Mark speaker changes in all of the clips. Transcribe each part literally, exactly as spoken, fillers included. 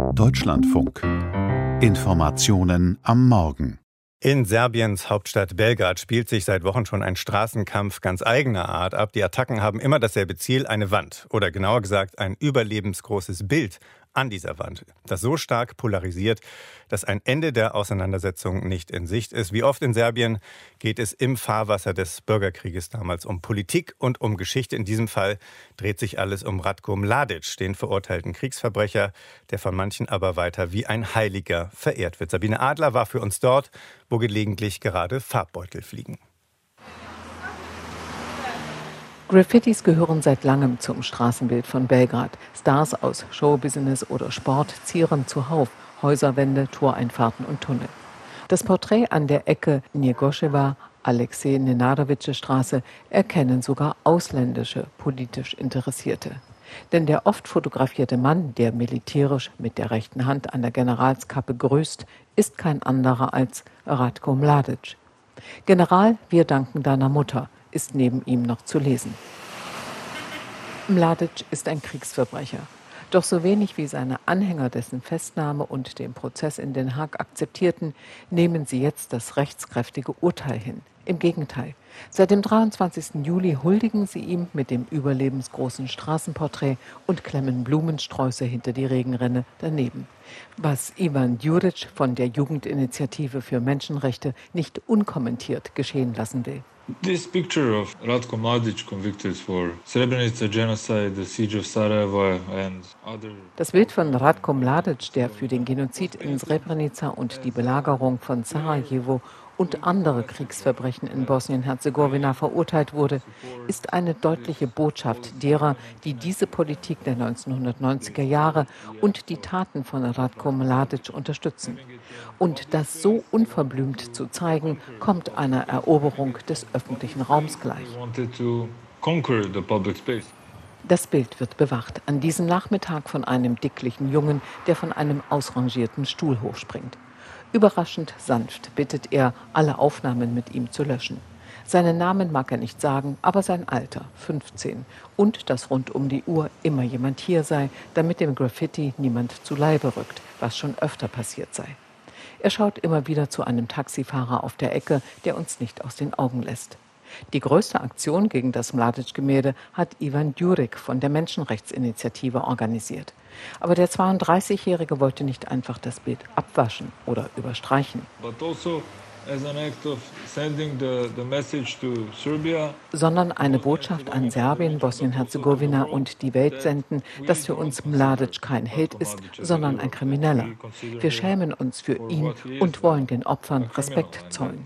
Speaker 1: Deutschlandfunk. Informationen am Morgen.
Speaker 2: In Serbiens Hauptstadt Belgrad spielt sich seit Wochen schon ein Straßenkampf ganz eigener Art ab. Die Attacken haben immer dasselbe Ziel, eine Wand oder genauer gesagt ein überlebensgroßes Bild an dieser Wand, das so stark polarisiert, dass ein Ende der Auseinandersetzung nicht in Sicht ist. Wie oft in Serbien geht es im Fahrwasser des Bürgerkrieges damals um Politik und um Geschichte. In diesem Fall dreht sich alles um Ratko Mladic, den verurteilten Kriegsverbrecher, der von manchen aber weiter wie ein Heiliger verehrt wird. Sabine Adler war für uns dort, wo gelegentlich gerade Farbbeutel fliegen.
Speaker 3: Graffitis gehören seit langem zum Straßenbild von Belgrad. Stars aus Showbusiness oder Sport zieren zuhauf Häuserwände, Toreinfahrten und Tunnel. Das Porträt an der Ecke Njegoševa-Alexej-Nenadović-Straße erkennen sogar ausländische politisch Interessierte. Denn der oft fotografierte Mann, der militärisch mit der rechten Hand an der Generalskappe grüßt, ist kein anderer als Ratko Mladic. General, wir danken deiner Mutter, ist neben ihm noch zu lesen. Mladic ist ein Kriegsverbrecher. Doch so wenig wie seine Anhänger dessen Festnahme und den Prozess in Den Haag akzeptierten, nehmen sie jetzt das rechtskräftige Urteil hin. Im Gegenteil. Seit dem dreiundzwanzigsten Juli huldigen sie ihm mit dem überlebensgroßen Straßenporträt und klemmen Blumensträuße hinter die Regenrinne daneben. Was Ivan Djuric von der Jugendinitiative für Menschenrechte nicht unkommentiert geschehen lassen will.
Speaker 4: This picture of Ratko Mladic convicted for Srebrenica genocide, the siege of Sarajevo and other.
Speaker 3: Das Bild von Ratko Mladic, der für den Genozid in Srebrenica und die Belagerung von Sarajevo und andere Kriegsverbrechen in Bosnien-Herzegowina verurteilt wurde, ist eine deutliche Botschaft derer, die diese Politik der neunzehnhundertneunziger Jahre und die Taten von Ratko Mladic unterstützen. Und das so unverblümt zu zeigen, kommt einer Eroberung des öffentlichen Raums gleich. Das Bild wird bewacht, an diesem Nachmittag von einem dicklichen Jungen, der von einem ausrangierten Stuhl hochspringt. Überraschend sanft bittet er, alle Aufnahmen mit ihm zu löschen. Seinen Namen mag er nicht sagen, aber sein Alter, fünfzehn. Und dass rund um die Uhr immer jemand hier sei, damit dem Graffiti niemand zu Leibe rückt, was schon öfter passiert sei. Er schaut immer wieder zu einem Taxifahrer auf der Ecke, der uns nicht aus den Augen lässt. Die größte Aktion gegen das Mladic-Gemälde hat Ivan Djuric von der Menschenrechtsinitiative organisiert. Aber der zweiunddreißigjährige wollte nicht einfach das Bild abwaschen oder überstreichen, sondern eine Botschaft an Serbien, Bosnien-Herzegowina und die Welt senden, dass für uns Mladic kein Held ist, sondern ein Krimineller. Wir schämen uns für ihn und wollen den Opfern Respekt zollen.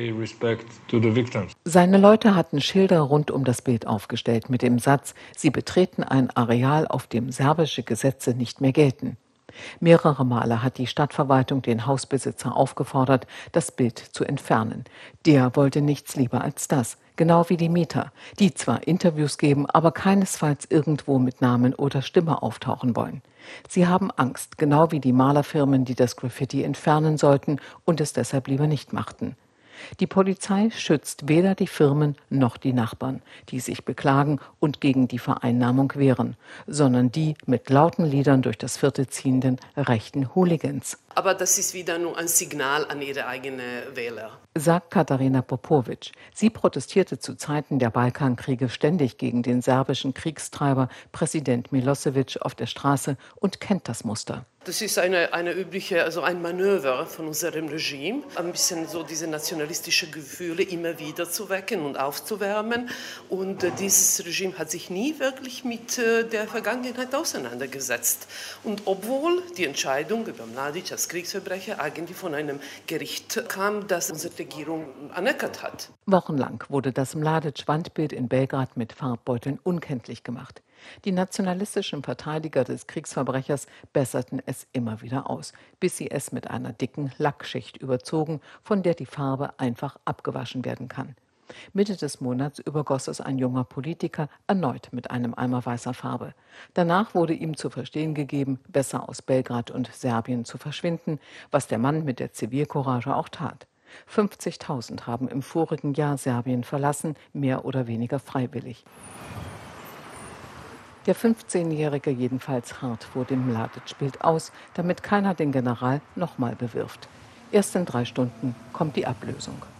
Speaker 3: Seine Leute hatten Schilder rund um das Bild aufgestellt mit dem Satz, sie betreten ein Areal, auf dem serbische Gesetze nicht mehr gelten. Mehrere Male hat die Stadtverwaltung den Hausbesitzer aufgefordert, das Bild zu entfernen. Der wollte nichts lieber als das, genau wie die Mieter, die zwar Interviews geben, aber keinesfalls irgendwo mit Namen oder Stimme auftauchen wollen. Sie haben Angst, genau wie die Malerfirmen, die das Graffiti entfernen sollten und es deshalb lieber nicht machten. Die Polizei schützt weder die Firmen noch die Nachbarn, die sich beklagen und gegen die Vereinnahmung wehren, sondern die mit lauten Liedern durch das Viertel ziehenden rechten Hooligans.
Speaker 5: Aber das ist wieder nur ein Signal an ihre eigenen Wähler,
Speaker 3: sagt Katarina Popovic. Sie protestierte zu Zeiten der Balkankriege ständig gegen den serbischen Kriegstreiber Präsident Milosevic auf der Straße und kennt das Muster.
Speaker 5: Das ist eine, eine übliche, also ein Manöver von unserem Regime, ein bisschen so diese nationalistischen Gefühle immer wieder zu wecken und aufzuwärmen. Und äh, dieses Regime hat sich nie wirklich mit äh, der Vergangenheit auseinandergesetzt. Und obwohl die Entscheidung über Mladic als Kriegsverbrecher eigentlich von einem Gericht kam, das unsere Regierung anerkannt hat.
Speaker 3: Wochenlang wurde das Mladic-Wandbild in Belgrad mit Farbbeuteln unkenntlich gemacht. Die nationalistischen Verteidiger des Kriegsverbrechers besserten es immer wieder aus, bis sie es mit einer dicken Lackschicht überzogen, von der die Farbe einfach abgewaschen werden kann. Mitte des Monats übergoss es ein junger Politiker erneut mit einem Eimer weißer Farbe. Danach wurde ihm zu verstehen gegeben, besser aus Belgrad und Serbien zu verschwinden, was der Mann mit der Zivilcourage auch tat. fünfzigtausend haben im vorigen Jahr Serbien verlassen, mehr oder weniger freiwillig. Der fünfzehnjährige jedenfalls hart vor dem Mladic-Bild aus, damit keiner den General nochmal bewirft. Erst in drei Stunden kommt die Ablösung.